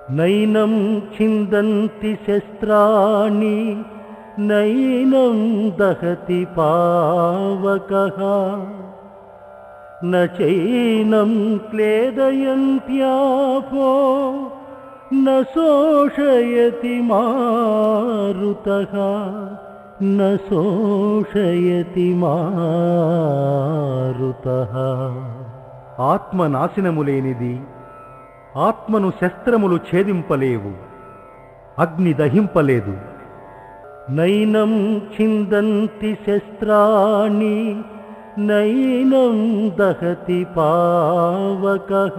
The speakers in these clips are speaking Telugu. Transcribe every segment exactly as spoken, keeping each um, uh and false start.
నైనం ఛిందంతి శస్త్రాణి నైనం దహతి పావకః న చైనం క్లేదయంత్యాపో న శోషయతి మారుతః న శోషయతి మారుతః. ఆత్మ నాశనము లేనిది, ఆత్మను శస్త్రములు ఛేదింపలేవు, అగ్ని దహింపలేదు. నైనం ఛిందంతి శస్త్రాణి నైనం దహతి పావకః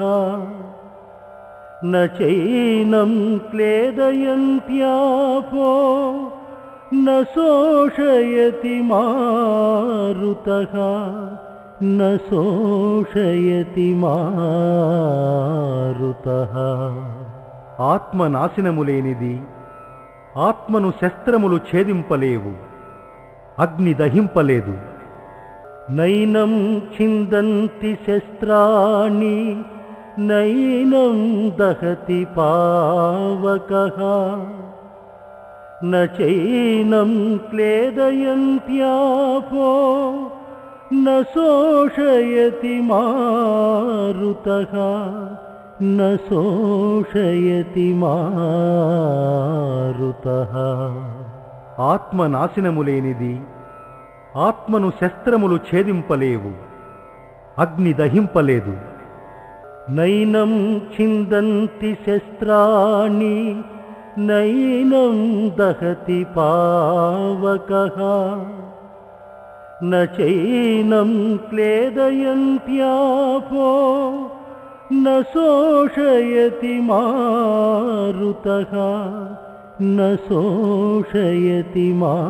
న చైనం క్లేదయంత్యాపో న శోషయతి మారుతః న శోషయతి మారుతః. ఆత్మ నాశనము లేనిది, ఆత్మను శస్త్రములు ఛేదింపలేవు, అగ్ని దహింపలేదు. నైనం ఛిందంతి శస్త్రాణి నైనం దహతి పావకః న చైనం క్లేదయంత్యాపో న శోషయతి మారుతః న శోషయతి మారుతః. ఆత్మ నాశనము లేనిది, ఆత్మను శస్త్రములు ఛేదింపలేవు, అగ్ని దహింపలేదు. నైనం ఛిందంతి శస్త్రాణి నైనం దహతి పావకః న చైనం క్లేదయంత్యాపో న శోషయతి మారుతః న శోషయతి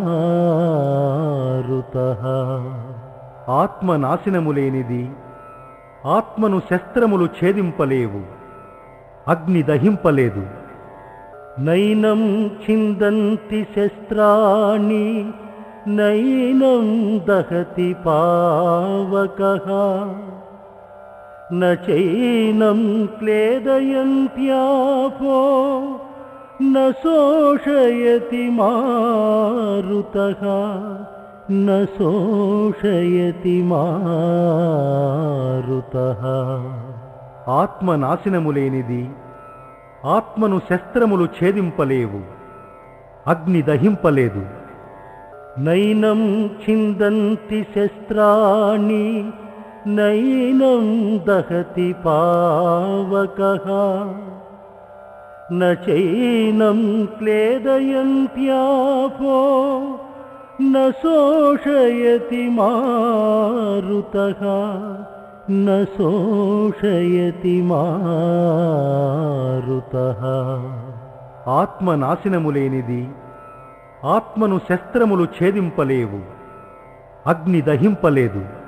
మారుతః. ఆత్మ నాశనము లేనిది, ఆత్మను శస్త్రములు ఛేదింపలేవు, అగ్ని దహింపలేదు. నైనం ఛిందంతి శస్త్రాణి నైనం దహతి పావకః న చైనం క్లేదయంత్యాపో న శోషయతి మారుతః న శోషయతి మారుతః. ఆత్మ నాశనము లేనిది, ఆత్మను శస్త్రములు ఛేదింపలేవు, అగ్ని దహింపలేదు. నైనం ఛిందంతి శస్త్రాణి నైనం దహతి పావకః న చైనం క్లేదయంత్యాపో న శోషయతి మారుతః న శోషయతి మారుతః. ఆత్మ నాశనము లేనిది, ఆత్మను శస్త్రములు ఛేదింపలేవు, అగ్ని దహింపలేదు.